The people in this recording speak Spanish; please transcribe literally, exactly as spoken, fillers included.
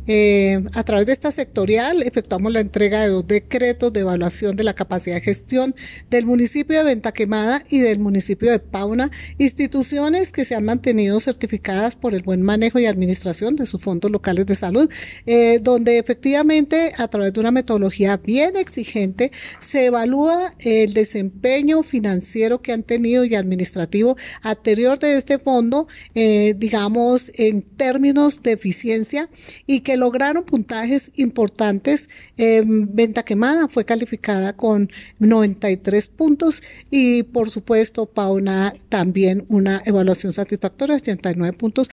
Eh, a través de esta sectorial efectuamos la entrega de dos decretos de evaluación de la capacidad de gestión del municipio de Venta Quemada y del municipio de Pauna, instituciones que se han mantenido certificadas por el buen manejo y administración de sus fondos locales de salud, eh, donde efectivamente a través de una metodología bien exigente se evalúa el desempeño financiero que han tenido y administrativo anterior de este fondo, eh, digamos, en términos de eficiencia, y que lograron puntajes importantes. Eh, Venta Quemada fue calificada con noventa y tres puntos y por supuesto Pauna también una evaluación satisfactoria de ochenta y nueve puntos